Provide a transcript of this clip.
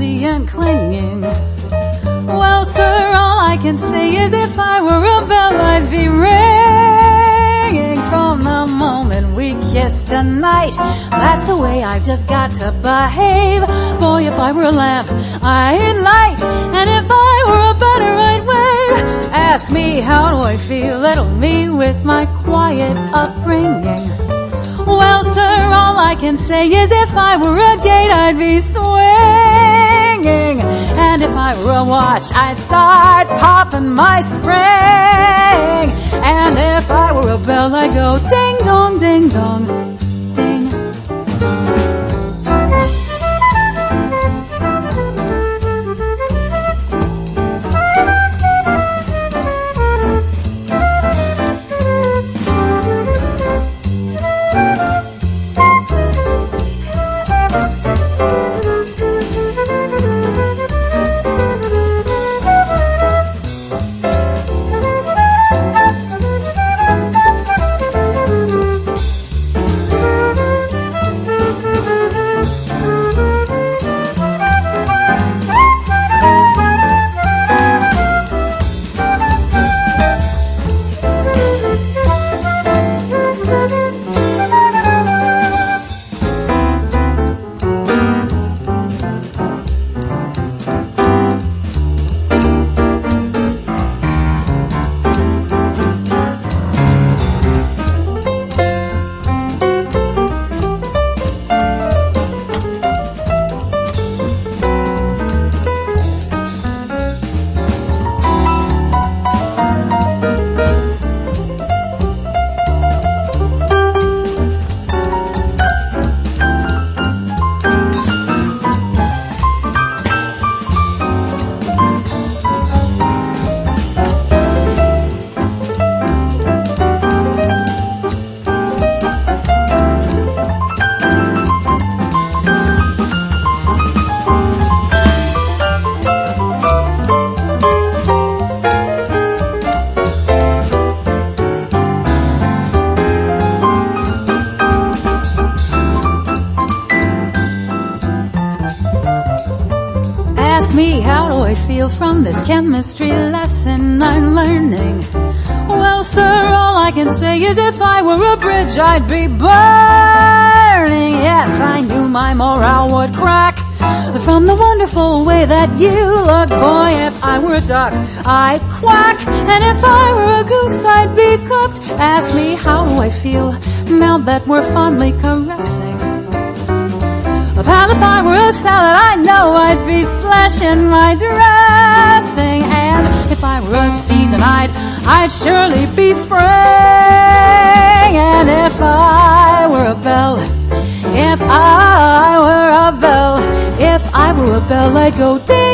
itchy and clinging. Well, sir, all I can say is if I were a bell, I'd be ringing from the moment we kissed tonight. That's the way I've just got to behave. Boy, if I were a lamp, I'd light, and if I were a butter, I'd wave. Ask me how do I feel, little me with my quiet upbringing. Well, sir, all I can say is if I were a gate, I'd be swinging, and if I were a watch, I'd start popping my spring, and if I were a bell, I'd go ding dong, ding dong, ding. Ask me how do I feel from this chemistry lesson I'm learning. Well, sir, all I can say is if I were a bridge, I'd be burning. Yes, I knew my morale would crack from the wonderful way that you look. Boy, if I were a duck, I'd quack, and if I were a goose, I'd be cooked. Ask me how do I feel now that we're fondly caressing. Pal, if I were a salad, I know I'd be splashing my dressing, and if I were a season, I'd surely be spring, and if I were a bell, if I were a bell, if I were a bell, I'd go ding.